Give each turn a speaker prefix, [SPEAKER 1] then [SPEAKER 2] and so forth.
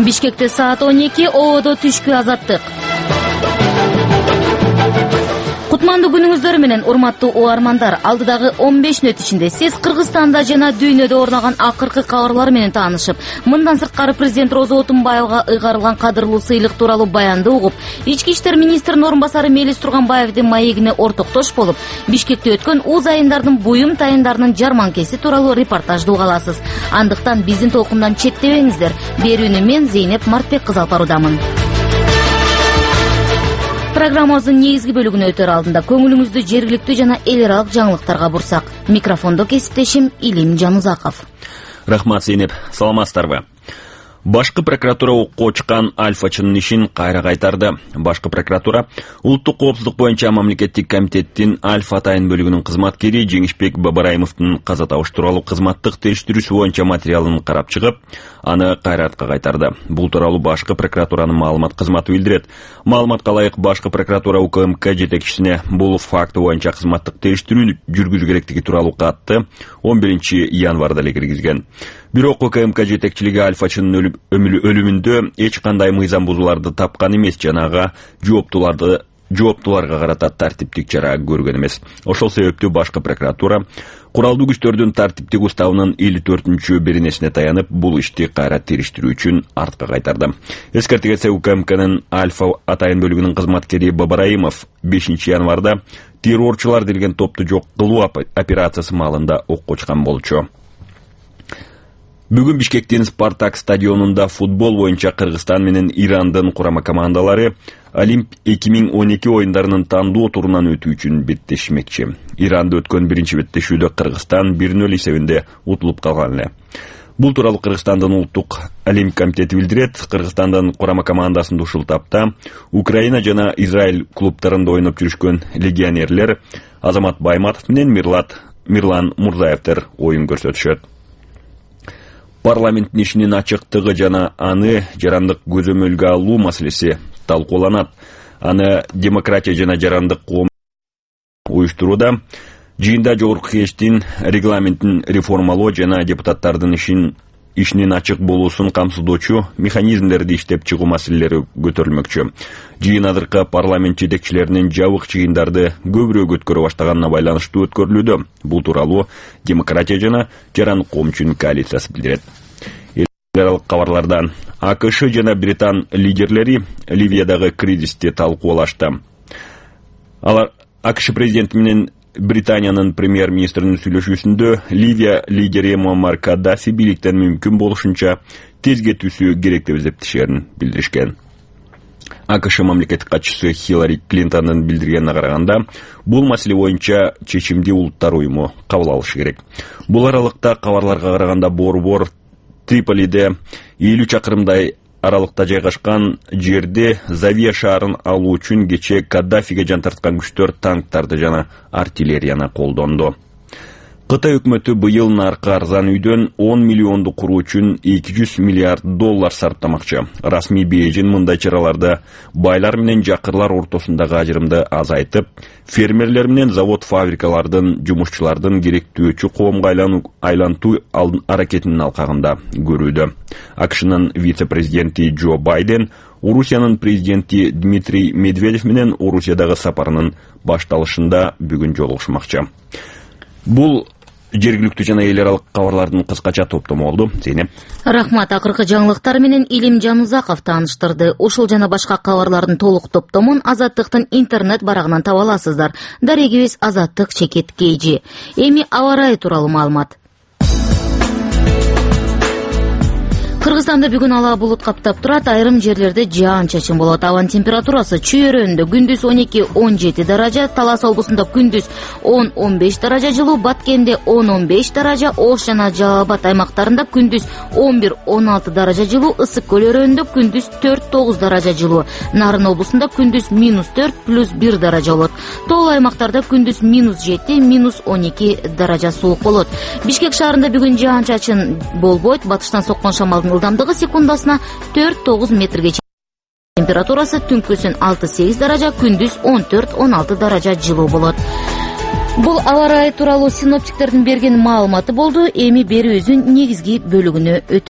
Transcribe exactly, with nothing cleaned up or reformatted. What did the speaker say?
[SPEAKER 1] Бишкекте саат он эки, Ободо түшкү азаттык. Кутмандуу күнүңүздөр менен, урматтуу угармандар. Алдыдагы он беш мүнөт ичинде сиз Кыргызстанда жана дүйнөдө орнаган акыркы кабарлар менен таанышып, мындан сырткары президент Розо Отунбаевга ыйгарылган кадырлуу сыйлык тууралуу баянды угуп, ички иштер министринин орун басары Мелис Турганбаевдин маегине ортоктош болуп, Бишкекте өткөн уз айындардын буюм тайындарынын жарманкеси тууралуу репортажды уга аласыз. Андыктан биздин толкундан четтебеңиздер. Берүүнү мен Зейнеп Мартбек кызы алып баруудамын. Программабыздын негизги бөлүгүнө өтөр алдында көңүлүңүздү жергиликтүү жана эл аралык жаңылыктарга бурсак. Микрофондо кесиптешим Илим Жанузаков.
[SPEAKER 2] Рахмат, Зейнеп. Саламатсыздарбы? Башкы прокуратура окко чыккан Альфачынын ишин кайра кайтарды. Башкы прокуратура улуттук коопсуздук боюнча мамлекеттик комитеттин Альфа атайын бөлүгүнүн кызматкери Жеңишбек Бабараимовдун каза табышы тууралуу кызматтык териштирүүсү боюнча материалын карап чыгып, аны кайратка кайтарды. Бул тууралуу башкы прокуратуранын маалымат кызматы билдирет. Маалыматка ылайык, башкы прокуратура УКМК жетекчисине бул факты боюнча кызматтык териштирүү жүргүзүү керектиги тууралуу катты он биринчи январда эле киргизген. Бирок УКМК жетекчилиги Альфачынын өлүмүндө эч кандай мыйзам бузууларды тапкан эмес, жанага жооптууларды жооптууларга карата тартиптик чара көргөн эмес. Ошол себептүү башкы прокуратура куралдуу күчтөрдүн тартиптик уставынын элүү төртүнчү беренесине таянып, бул ишти кайра териштирүү үчүн артка кайтарды. Эскерте кетсе, УКМКнын Альфа атайын бөлүгүнүн кызматкери Бабараимов бешинчи январда террорчулар делген топту жок кылуу операциясы маалында окко чыккан болчу. Бүгүн Бишкектин Спартак стадионунда футбол боюнча Кыргызстан менен Ирандын курама командалары Олимп эки миң он эки оюндарынын тандоо турунан өтүү үчүн беттешмекчи. Иранда өткөн биринчи беттешүүдө Кыргызстан бир нөл эсебинде утулуп калган эле. Бул тууралуу Кыргызстандын улуттук Олимп комитети билдирет. Кыргызстандын курама командасында ушул тапта Украина жана Израиль клубтарында ойноп жүрүшкөн легионерлер Азамат Байматов менен Мирлат Мирлан Мурзаевдер оюн көрсөтүшөт. Парламенттин ишинин ачыктыгы жана аны жарандык көзөмөлгө алуу маселеси талкууланат. Аны демократия жана жарандык коом уюштурууда. Жыйында жогорку кеңештин регламентин реформалоо жана депутаттардын ишин ишинин ачык болуусун камсыздоочу механизмдерди иштеп чыгуу маселелери көтөрүлмөкчү. Жыйын азыркы парламент жетекчилеринин жабык жыйындарды көбүрөөк өткөрө баштаганына байланыштуу өткөрүлүүдө. Бул тууралуу демократия жана жарандык коом үчүн коалициясы билдирет. Эл аралык кабарлардан АКШ жана Британ лидерлери Ливиядагы кризисти талкуулашты. Алар АКШ президенти менен Британиянын премьер-министринин сүйлөшүүсүндө Ливия лидери Муаммар Каддафи бийликтен мүмкүн болушунча тез кетүүсү керек деп эсептешерин билдиришкен. АКШ мамлекеттик катчысы Хиллари Клинтондун билдиргенине караганда, бул маселе боюнча чечимди улуттар уюму кабыл алышы керек. Бул аралыкта кабарларга караганда борбор Триполиде элүү чакырымдай аралыкта жайгашкан жерде Завия шаарын алуу үчүн кече Каддафиге жан тарткан күчтөр танктарды жана артиллерияны колдонду. Кытай өкмөтү быйыл наркы арзан үйдөн он миллионду куруу үчүн эки жүз миллиард доллар сарптамакчы. Расмий Бейжин мындай чараларды байлар менен жакырлар ортосундагы ажырымды азайтып, фермерлер менен завод-фабрикалардын жумушчулардын керектөөчү коомго айлантуу аракетинин алкагында көрүүдө. АКШнын вице-президенти Джо Байден Орусиянын президенти Дмитрий Медведев менен Орусиядагы сапарынын башталышында бүгүн жолугушмакчы. Бул жергиликтүү жана эл аралык кабарлардын кыскача топтому болду. Зейнеп.
[SPEAKER 1] Рахмат. Акыркы жаңылыктар менен Илим Жанузаков тааныштырды. Ушул жана башка кабарлардын толук топтомун Азаттыктын интернет барагынан таба аласыздар. Дарегибиз Азаттык чекит кейжи. Эми аба ырайы тууралуу маалымат. Кыргызстанда бүгүн ала булут каптап турат, айрым жерлерде жаан-чачын болот. Абанын температурасы чүйөрөндө күндүз он эки он жети даража, Талас облусунда күндүз он он беш даража жылуу, Баткенде он он беш даража, Ош жана Жалал Абад аймактарында күндүз он бир он алты даража жылуу, Ысык көл өрөөнүндө күндүз төрт тогуз даража жылуу, Нарын облусунда күндүз минус төрт плюс бир даража болот. Тоол аймактарда күндүз минус жети минус он эки даража суук болот. Бишкек шаарында бүгүн жаан-чачын болбойт. Батыштан соккон шамалдын ылдамдыгы секундасына төрт тогуз метрге жетет. Температурасы түнкүсүн алты сегиз даража, күндүз он төрт он алты даража жылуу болот. Бул аба ырайы тууралуу синоптиктердин берген маалыматы болду. Эми берүүбүздүн негизги бөлүгүнө өтөбүз.